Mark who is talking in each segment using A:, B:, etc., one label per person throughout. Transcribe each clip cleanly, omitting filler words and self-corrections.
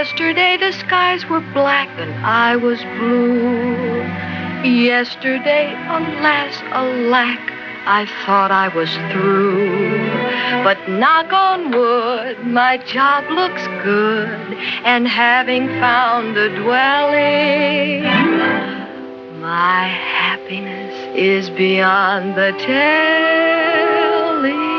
A: Yesterday the skies were black and I was blue. Yesterday, alas, alack, I thought I was through. But knock on wood, my job looks good, and having found a dwelling, my happiness is beyond the telling.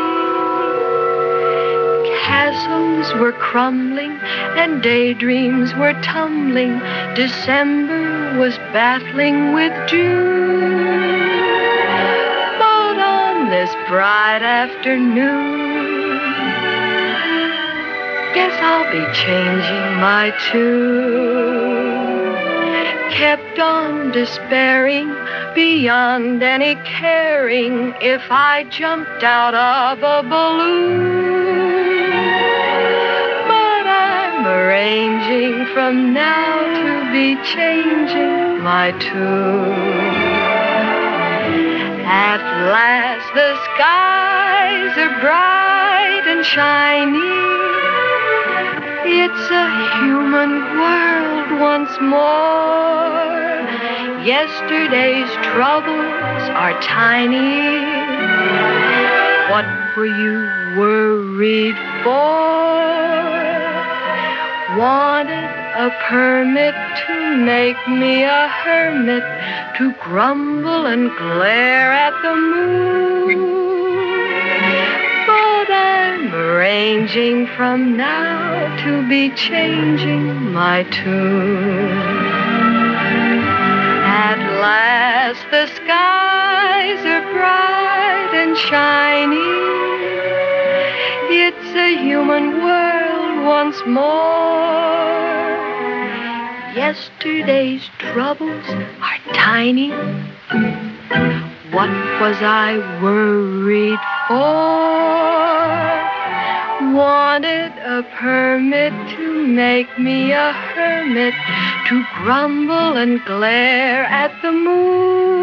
A: Castles were crumbling and daydreams were tumbling. December was battling with June. But on this bright afternoon, guess I'll be changing my tune. Kept on despairing beyond any caring if I jumped out of a balloon. But I'm arranging from now to be changing my tune. At last the skies are bright and shiny. It's a human world once more. Yesterday's troubles are tiny. What were you worried for? Wanted a permit to make me a hermit, to grumble and glare at the moon. But I'm arranging from now to be changing my tune. At last the skies are bright and shiny. It's a human world once more. Yesterday's troubles are tiny. What was I worried for? Wanted a permit to make me a hermit, to grumble and glare at the moon.